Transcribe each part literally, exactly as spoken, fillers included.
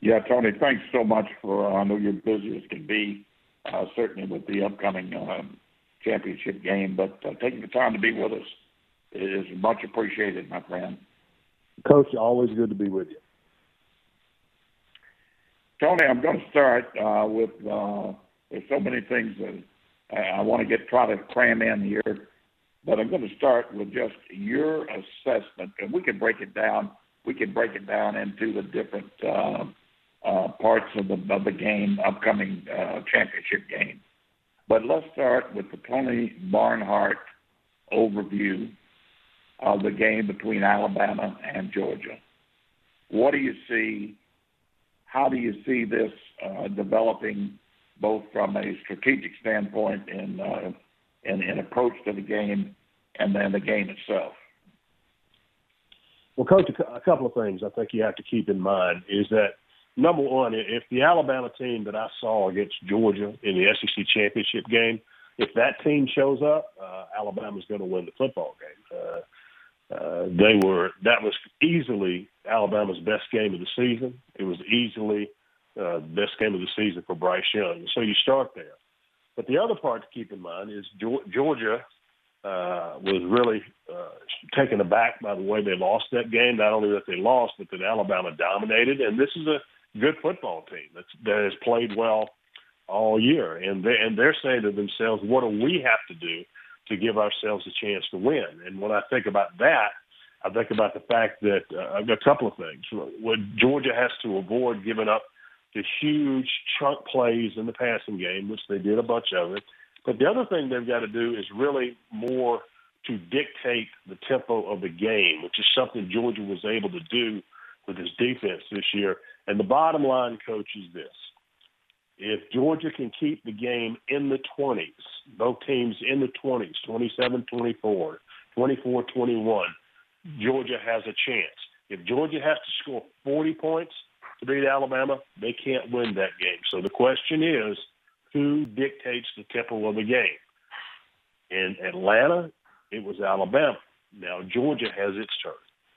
Yeah, Tony, thanks so much for, uh, I know you're busy as can be, uh, certainly with the upcoming um, championship game, but uh, taking the time to be with us is much appreciated, my friend. Coach, always good to be with you. Tony, I'm going to start uh, with, uh, there's so many things that I, I want to get, try to cram in here, but I'm going to start with just your assessment, and we can break it down. We can break it down into the different uh, uh, parts of the, of the game, upcoming uh, championship game. But let's start with the Tony Barnhart overview of the game between Alabama and Georgia. What do you see? How do you see this uh, developing, both from a strategic standpoint and uh, in, in approach to the game, and then the game itself? Well, Coach, a couple of things I think you have to keep in mind is that, number one, if the Alabama team that I saw against Georgia in the S E C championship game, if that team shows up, uh, Alabama's going to win the football game. Uh, uh, they were that was easily Alabama's best game of the season. It was easily uh, the best game of the season for Bryce Young. So you start there. But the other part to keep in mind is Georgia uh, was really uh, taken aback by the way they lost that game. Not only that they lost, but that Alabama dominated. And this is a good football team that's, that has played well all year. And, they, and they're saying to themselves, what do we have to do to give ourselves a chance to win? And when I think about that, I think about the fact that uh, a couple of things. What Georgia has to avoid giving up the huge chunk plays in the passing game, which they did a bunch of it. But the other thing they've got to do is really more to dictate the tempo of the game, which is something Georgia was able to do with his defense this year. And the bottom line, Coach, is this. If Georgia can keep the game in the twenties, both teams in the twenties, twenty-seven twenty-four, twenty-four twenty-one, Georgia has a chance. If Georgia has to score forty points to beat Alabama, they can't win that game. So the question is, who dictates the tempo of the game? In Atlanta, it was Alabama. Now Georgia has its turn.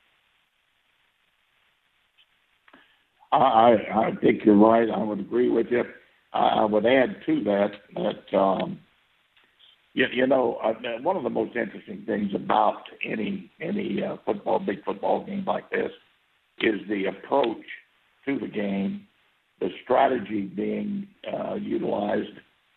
I, I think you're right. I would agree with you. I would add to that that, um, you, you know, uh, one of the most interesting things about any any uh, football, big football game like this is the approach to the game, the strategy being uh, utilized,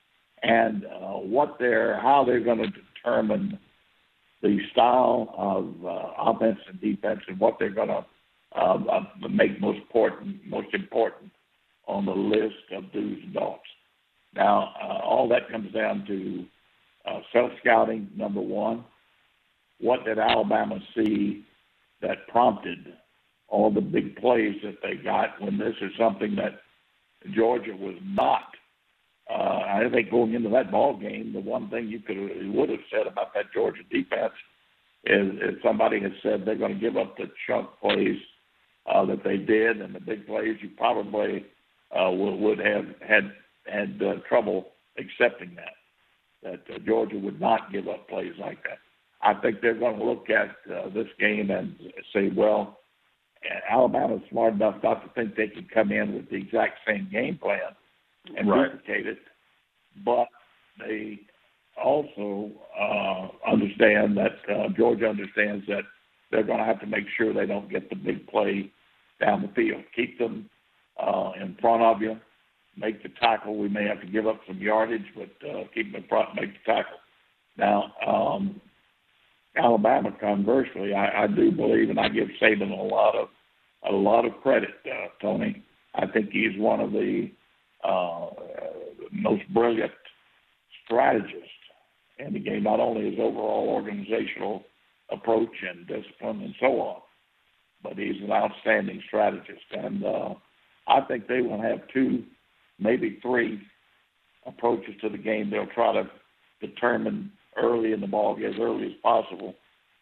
and uh, what they're, how they're going to determine the style of uh, offense and defense, and what they're going to uh, uh, make most important, most important on the list of do's and don'ts. Now, uh, all that comes down to uh, self-scouting, number one. What did Alabama see that prompted all the big plays that they got when this is something that Georgia was not? Uh, I think going into that ball game, the one thing you could you would have said about that Georgia defense is if somebody had said they're going to give up the chunk plays uh, that they did and the big plays, you probably uh, would, would have had had uh, trouble accepting that. That uh, Georgia would not give up plays like that. I think they're going to look at uh, this game and say, well, Alabama's smart enough not to think they can come in with the exact same game plan and right. duplicate it, but they also uh, understand that uh, Georgia understands that they're going to have to make sure they don't get the big play down the field. Keep them uh, in front of you, make the tackle. We may have to give up some yardage, but uh, keep them in front, make the tackle. Now, um, Alabama, conversely, I, I do believe, and I give Saban a lot of a lot of credit, uh, Tony. I think he's one of the uh, most brilliant strategists in the game, not only his overall organizational approach and discipline and so on, but he's an outstanding strategist. And uh, I think they will have two, maybe three approaches to the game. They'll try to determine early in the ball game, as early as possible.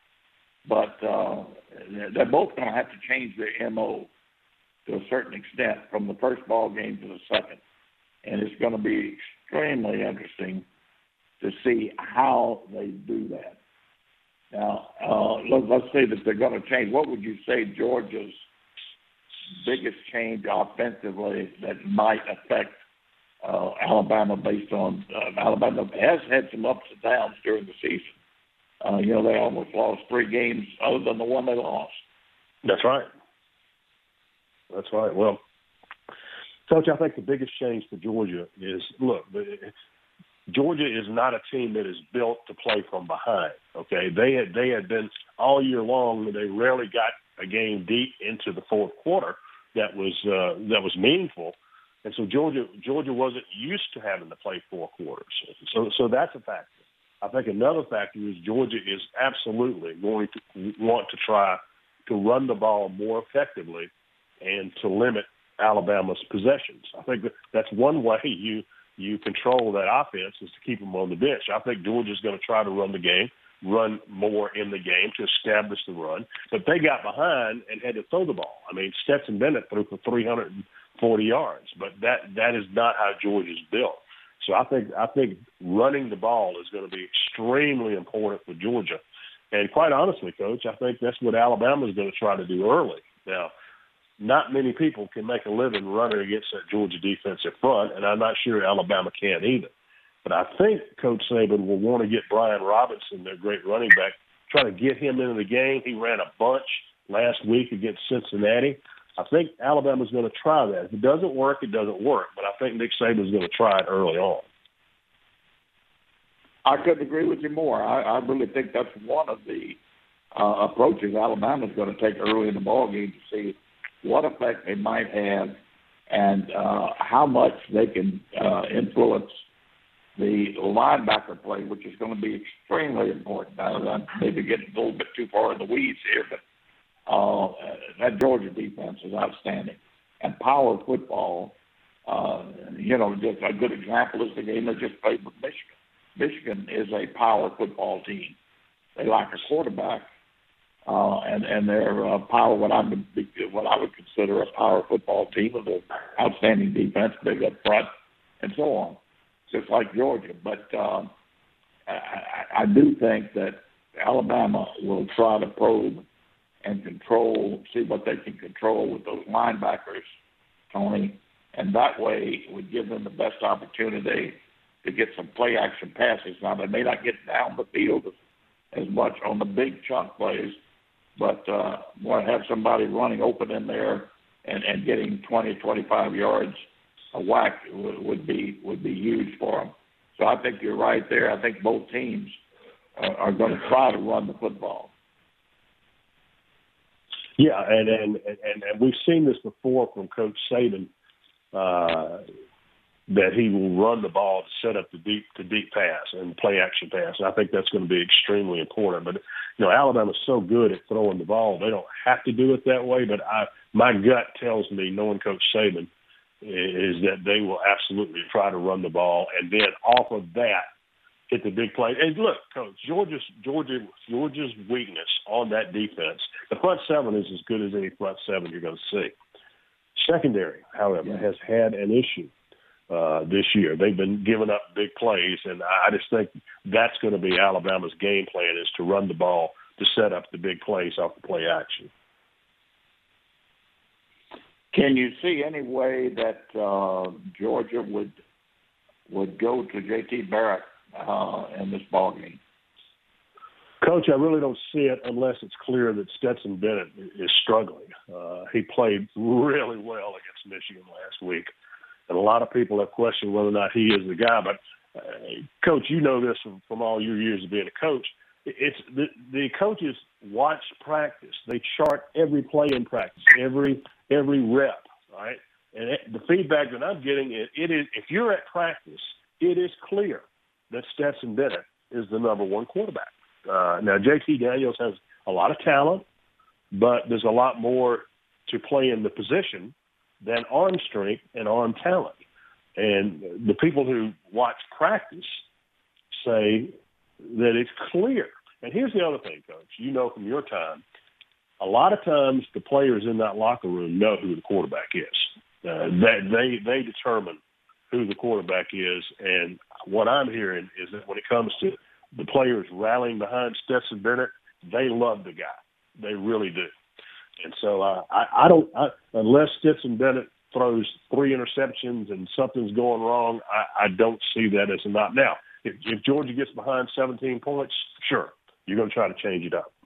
But uh, they're both going to have to change their M O to a certain extent from the first ball game to the second. And it's going to be extremely interesting to see how they do that. Now, uh, let, let's say that they're going to change. What would you say Georgia's biggest change offensively that might affect uh, Alabama based on uh, Alabama has had some ups and downs during the season. Uh, you know, they almost lost three games other than the one they lost. That's right. That's right. Well, Coach, I think the biggest change for Georgia is, look, Georgia is not a team that is built to play from behind, okay? They had they had been all year long, they rarely got a game deep into the fourth quarter that was uh, that was meaningful. And so Georgia Georgia wasn't used to having to play four quarters. So so that's a factor. I think another factor is Georgia is absolutely going to want to try to run the ball more effectively and to limit Alabama's possessions. I think that that's one way you you control that offense is to keep them on the bench. I think Georgia's going to try to run the game, run more in the game to establish the run. But they got behind and had to throw the ball. I mean, Stetson Bennett threw for three hundred forty yards, but that that is not how Georgia's built. So I think I think running the ball is going to be extremely important for Georgia. And quite honestly, Coach, I think that's what Alabama is going to try to do early. Now, not many people can make a living running against that Georgia defensive front, and I'm not sure Alabama can either. But I think Coach Saban will want to get Brian Robinson, their great running back, try to get him into the game. He ran a bunch last week against Cincinnati. I think Alabama's going to try that. If it doesn't work, it doesn't work. But I think Nick Saban's going to try it early on. I couldn't agree with you more. I, I really think that's one of the uh, approaches Alabama's going to take early in the ballgame to see what effect they might have and uh, how much they can uh, influence the linebacker play, which is going to be extremely important. I'm maybe getting a little bit too far in the weeds here, but uh, that Georgia defense is outstanding. And power football, uh, you know, just a good example is the game they just played with Michigan. Michigan is a power football team. They lack a quarterback, uh, and and they're uh, power. What I would what I would consider a power football team with an outstanding defense, big up front, and so on, just like Georgia. But uh, I, I do think that Alabama will try to probe and control, see what they can control with those linebackers, Tony, and that way it would give them the best opportunity to get some play action passes. Now, they may not get down the field as, as much on the big chunk plays, but uh, want to have somebody running open in there and, and getting twenty, twenty-five yards a whack would, would be would be huge for them. So I think you're right there. I think both teams uh, are going to try to run the football. Yeah, and and, and, and we've seen this before from Coach Saban, uh, that he will run the ball to set up the deep the deep pass and play action pass. And I think that's going to be extremely important. But, you know, Alabama's so good at throwing the ball, they don't have to do it that way. But I, my gut tells me, knowing Coach Saban, is that they will absolutely try to run the ball and then off of that hit the big play. And look, Coach, Georgia's Georgia Georgia's weakness on that defense, the front seven is as good as any front seven you're going to see. Secondary, however, yeah. has had an issue. Uh, this year. They've been giving up big plays, and I just think that's going to be Alabama's game plan, is to run the ball to set up the big plays off the play action. Can you see any way that uh, Georgia would would go to J T Barrett uh, in this ballgame? Coach, I really don't see it unless it's clear that Stetson Bennett is struggling. Uh, he played really well against Michigan last week. And a lot of people have questioned whether or not he is the guy. But, uh, Coach, you know this from, from all your years of being a coach. It's the, the coaches watch practice. They chart every play in practice, every every rep, right? And it, the feedback that I'm getting, it, it is if you're at practice, it is clear that Stetson Bennett is the number one quarterback. Uh, now, J T Daniels has a lot of talent, but there's a lot more to play in the position than arm strength and arm talent. And the people who watch practice say that it's clear. And here's the other thing, Coach. You know from your time, a lot of times the players in that locker room know who the quarterback is. Uh, they, they, they determine who the quarterback is. And what I'm hearing is that when it comes to the players rallying behind Stetson Bennett, they love the guy. They really do. And so uh, I, I don't, I, unless Stetson Bennett throws three interceptions and something's going wrong, I, I don't see that as a not. Now, if, if Georgia gets behind seventeen points, sure, you're going to try to change it up.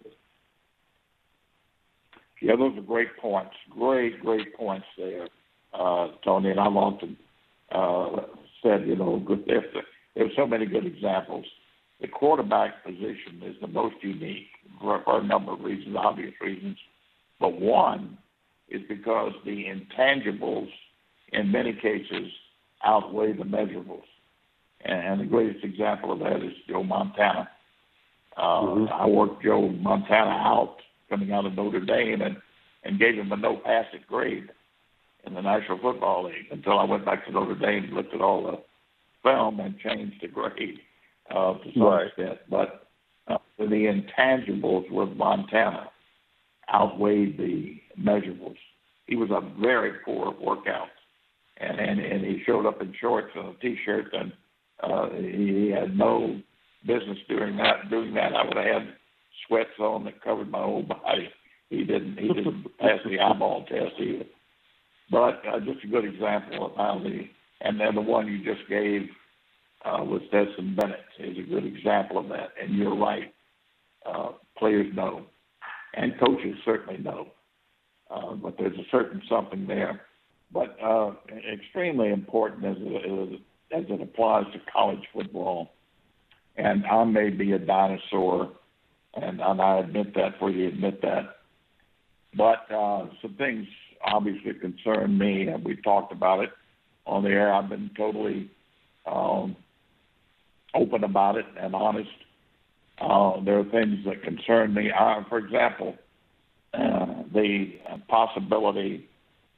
Yeah, those are great points. Great, great points there, uh, Tony. And I've often uh, said, you know, good, there's, there's so many good examples. The quarterback position is the most unique for, for a number of reasons, obvious reasons. But one is because the intangibles, in many cases, outweigh the measurables. And the greatest example of that is Joe Montana. Uh, mm-hmm. I worked Joe Montana out coming out of Notre Dame and, and gave him a no-pass-it grade in the National Football League until I went back to Notre Dame and looked at all the film and changed the grade uh, to some right. extent. But uh, the intangibles with Montana outweighed the measurables. He was a very poor workout, and, and, and he showed up in shorts and a T-shirt, and uh, he had no business doing that. Doing that, I would have had sweats on that covered my whole body. He didn't. He didn't pass the eyeball test either. But uh, just a good example of how the and then the one you just gave uh, with Stetson Bennett is a good example of that. And you're right. Uh, players know, and coaches certainly know. Uh, but there's a certain something there. But uh, extremely important as it, as it applies to college football. And I may be a dinosaur. And, and I admit that, for you admit that. But uh, some things obviously concern me, and we've talked about it on the air. I've been totally um, open about it and honest. Uh, there are things that concern me. Uh, for example, uh, the possibility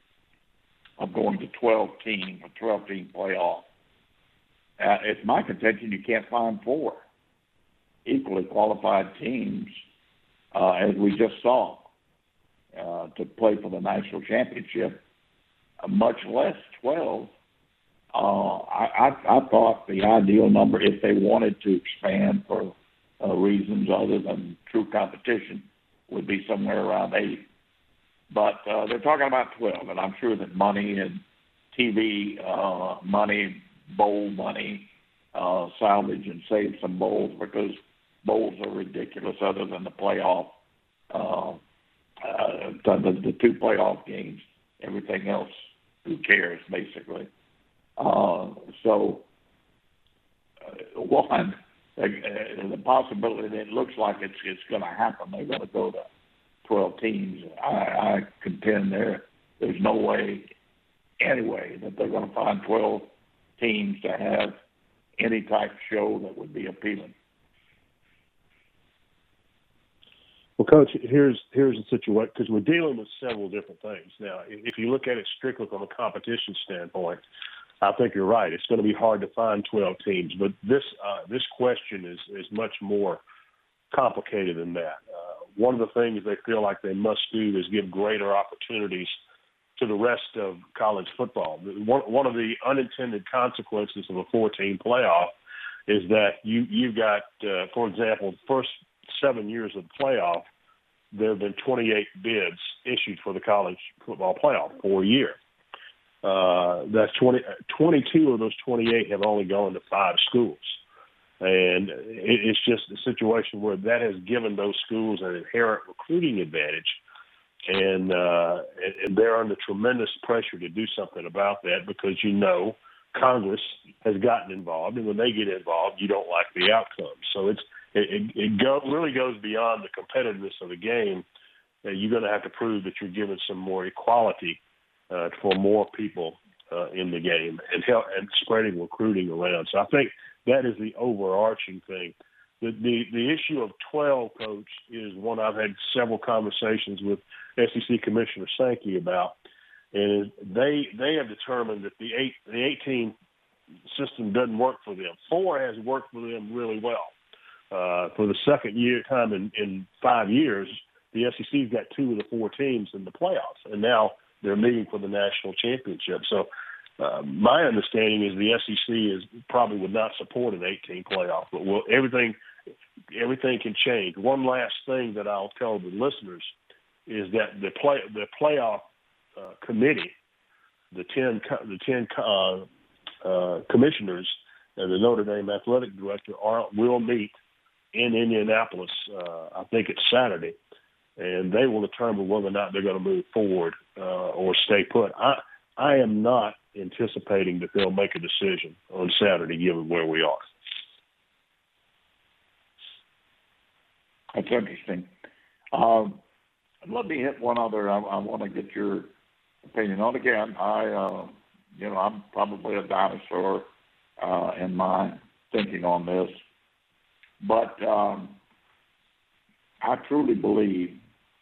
of going to twelve-team, a twelve-team playoff. Uh, it's my contention you can't find four equally qualified teams, uh, as we just saw, uh, to play for the national championship, uh, much less twelve. Uh, I, I, I thought the ideal number, if they wanted to expand for uh, reasons other than true competition, would be somewhere around eight. But uh, they're talking about twelve, and I'm sure that money and T V uh, money, bowl money, uh, salvage and save some bowls, because bowls are ridiculous other than the playoff, uh, uh, the, the two playoff games. Everything else, who cares, basically. Uh, so, uh, one, uh, the possibility that it looks like it's it's going to happen, they're going to go to twelve teams. I, I contend there there's no way, anyway, that they're going to find twelve teams to have any type of show that would be appealing. Well, Coach, here's here's the situation, because we're dealing with several different things. Now, if you look at it strictly from a competition standpoint, I think you're right. It's going to be hard to find twelve teams, but this uh, this question is is much more complicated than that. Uh, one of the things they feel like they must do is give greater opportunities to the rest of college football. One, one of the unintended consequences of a four-team playoff is that you you've got, uh, for example, the first seven years of the playoff, there have been twenty-eight bids issued for the college football playoff for a year. Uh, that's twenty, twenty-two of those twenty-eight have only gone to five schools. And it, it's just a situation where that has given those schools an inherent recruiting advantage. And, uh, and they're under tremendous pressure to do something about that, because, you know, Congress has gotten involved, and when they get involved, you don't like the outcome. So it's it, it go, really goes beyond the competitiveness of the game. Uh, you're going to have to prove that you're giving some more equality uh, for more people uh, in the game, and help, and spreading recruiting around. So I think that is the overarching thing. The, the the issue of twelve, Coach, is one I've had several conversations with S E C Commissioner Sankey about, and they they have determined that the eight the eighteen system doesn't work for them. Four has worked for them really well. Uh, for the second year time in, in five years, the S E C's got two of the four teams in the playoffs, and now they're meeting for the national championship. So uh, my understanding is the S E C is probably would not support an eighteen playoff, but well, everything everything can change. One last thing that I'll tell the listeners is that the play the playoff uh, committee, the ten the ten uh, uh, commissioners and the Notre Dame athletic director are will meet in Indianapolis. Uh, I think it's Saturday, and they will determine whether or not they're going to move forward uh, or stay put. I I am not anticipating that they'll make a decision on Saturday, given where we are. That's interesting. Um, let me hit one other. I, I want to get your opinion on. Again, I, uh, you know, I'm probably a dinosaur uh, in my thinking on this, but um, I truly believe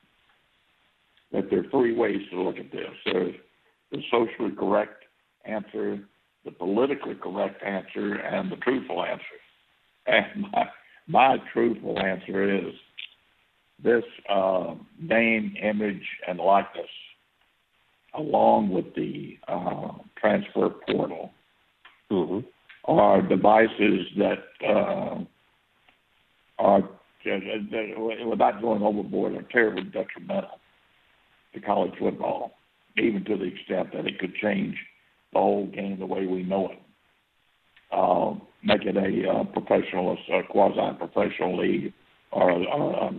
that there are three ways to look at this. There's the socially correct answer, the politically correct answer, and the truthful answer. And my, my truthful answer is this uh, name, image, and likeness, along with the uh, transfer portal, mm-hmm. are devices that uh, are, that, without going overboard, are terribly detrimental to college football, even to the extent that it could change the whole game the way we know it. Uh, make it a uh, professional, a quasi-professional league, or a, a,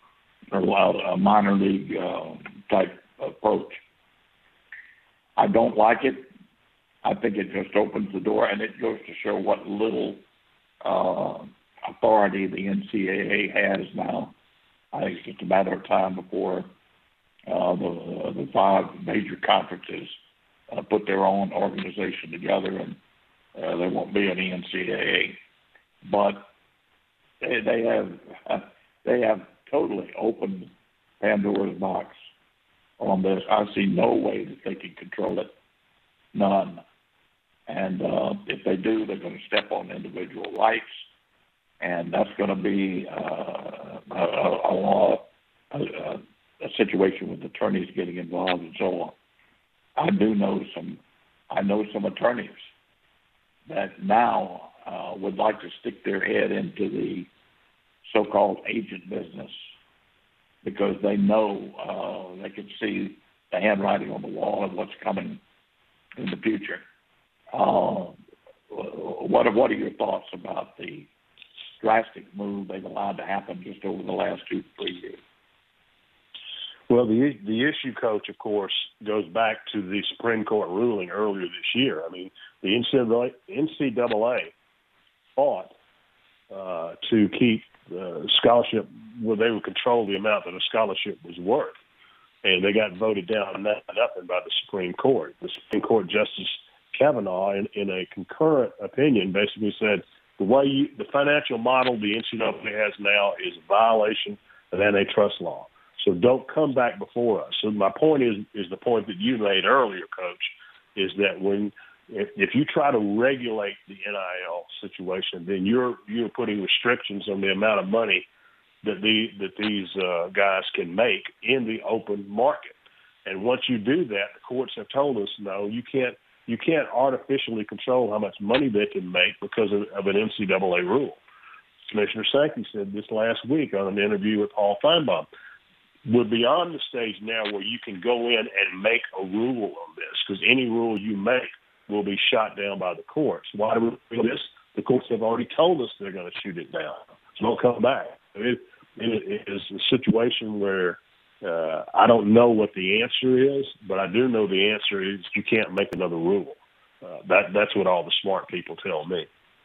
a minor league uh, type approach. I don't like it. I think it just opens the door, and it goes to show what little uh, authority the N C double A has now. I think it's just a matter of time before uh, the, the five major conferences uh, put their own organization together, and uh, there won't be any N C double A. But they, they have uh, they have totally opened Pandora's box on this. I see no way that they can control it, none. And uh, if they do, they're going to step on individual rights, and that's going to be uh, a, a, a law, a, a situation with attorneys getting involved and so on. I do know some, I know some attorneys that now uh, would like to stick their head into the so-called agent business because they know uh, they can see the handwriting on the wall of what's coming in the future. Uh, what, what are your thoughts about the drastic move they've allowed to happen just over the last two, three years? Well, the the issue, Coach, of course, goes back to the Supreme Court ruling earlier this year. I mean, the N C double A fought uh, to keep the scholarship where they would control the amount that a scholarship was worth, and they got voted down nothing by the Supreme Court. The Supreme Court Justice Kavanaugh, in, in a concurrent opinion, basically said the way you, the financial model the N C double A has now is a violation of antitrust law. So don't come back before us. So my point is is the point that you made earlier, Coach, is that when if, if you try to regulate the N I L situation, then you're you're putting restrictions on the amount of money that the that these uh, guys can make in the open market. And once you do that, the courts have told us, no, you can't you can't artificially control how much money they can make because of, of an N C double A rule. Commissioner Sankey said this last week on an interview with Paul Feinbaum. We're beyond the stage now where you can go in and make a rule on this, because any rule you make will be shot down by the courts. Why do we do this? The courts have already told us they're going to shoot it down. So don't come back. It, it is a situation where uh, I don't know what the answer is, but I do know the answer is you can't make another rule. Uh, that that's what all the smart people tell me.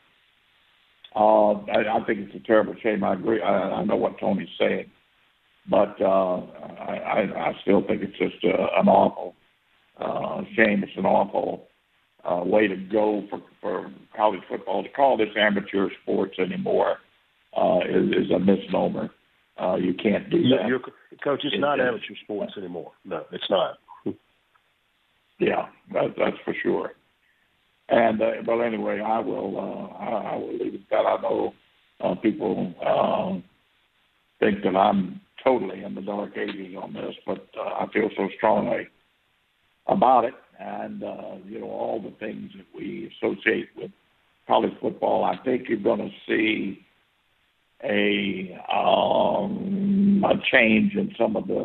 Uh, I, I think it's a terrible shame. I agree. I, I know what Tony's saying. But uh, I, I still think it's just uh, an awful uh, shame. It's an awful uh, way to go for, for college football. To call this amateur sports anymore uh, is, is a misnomer. Uh, you can't do that. You're, Coach, it's it, not it, amateur sports anymore. No, it's not. Yeah, that, that's for sure. And uh, but anyway, I will uh, I, I will leave it at that. I know uh, people uh, think that I'm totally in the dark ages on this, but uh, I feel so strongly about it, and uh, you know, all the things that we associate with college football. I think you're going to see a um, a change in some of the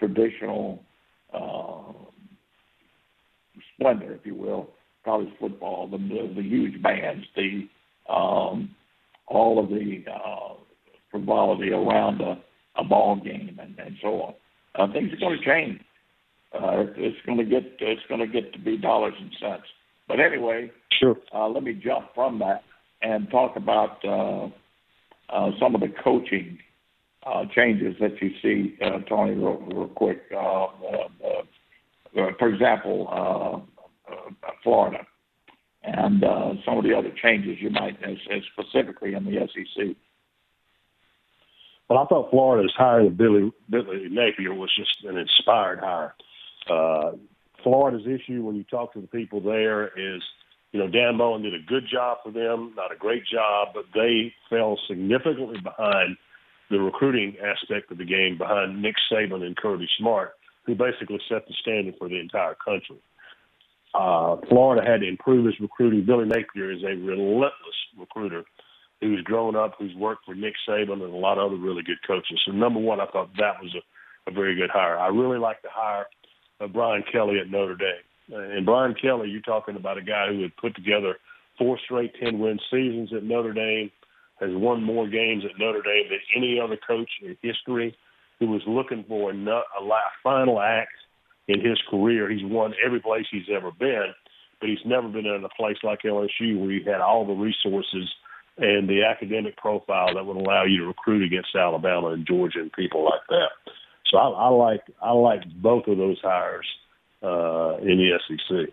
traditional uh, splendor, if you will, college football, the, the, the huge bands, the um, all of the uh, frivolity around a, a ball game, and, and so on. Uh, things are going to change. Uh, it's going to get it's going to get to be dollars and cents. But anyway, sure. Uh, let me jump from that and talk about uh, uh, some of the coaching uh, changes that you see, uh, Tony, real, real quick. Uh, uh, uh, for example, uh, uh, Florida, and uh, some of the other changes you might, as, as specifically in the S E C. Well, I thought Florida's hiring of Billy, Billy Napier was just an inspired hire. Uh, Florida's issue when you talk to the people there is, you know, Dan Mullen did a good job for them, not a great job, but they fell significantly behind the recruiting aspect of the game, behind Nick Saban and Kirby Smart, who basically set the standard for the entire country. Uh, Florida had to improve his recruiting. Billy Napier is a relentless recruiter who's grown up, who's worked for Nick Saban and a lot of other really good coaches. So, number one, I thought that was a, a very good hire. I really like the hire of Brian Kelly at Notre Dame. Uh, and Brian Kelly, you're talking about a guy who had put together four straight ten-win seasons at Notre Dame, has won more games at Notre Dame than any other coach in history, who was looking for a, a final act in his career. He's won every place he's ever been, but he's never been in a place like L S U where he had all the resources and the academic profile that would allow you to recruit against Alabama and Georgia and people like that. So I, I like I like both of those hires uh, in the S E C.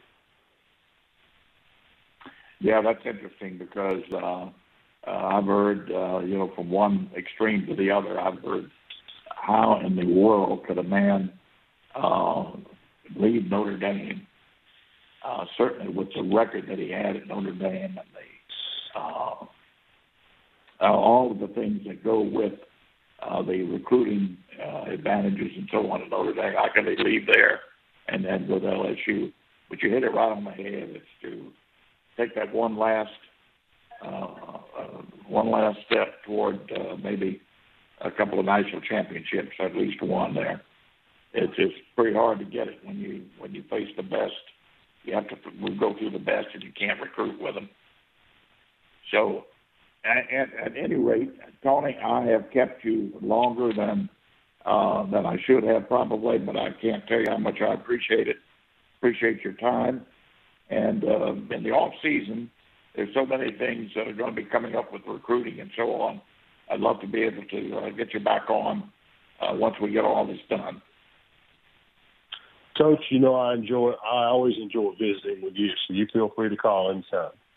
Yeah, that's interesting because uh, uh, I've heard, uh, you know, from one extreme to the other, I've heard how in the world could a man uh, leave Notre Dame, uh, certainly with the record that he had at Notre Dame and the uh, uh, all of the things that go with uh, the recruiting uh, advantages and so on at Notre Dame. How can they leave there and then go to L S U? But you hit it right on the head. It's to take that one last uh, uh, one last step toward uh, maybe a couple of national championships, at least one there. It's it's pretty hard to get it when you when you face the best. You have to go through the best, and you can't recruit with them. So, at, at, at any rate, Tony, I have kept you longer than uh, than I should have probably, but I can't tell you how much I appreciate it. Appreciate your time. And uh, in the off season, there's so many things that are going to be coming up with recruiting and so on. I'd love to be able to uh, get you back on uh, once we get all this done. Coach, you know I enjoy. I always enjoy visiting with you, so you feel free to call anytime.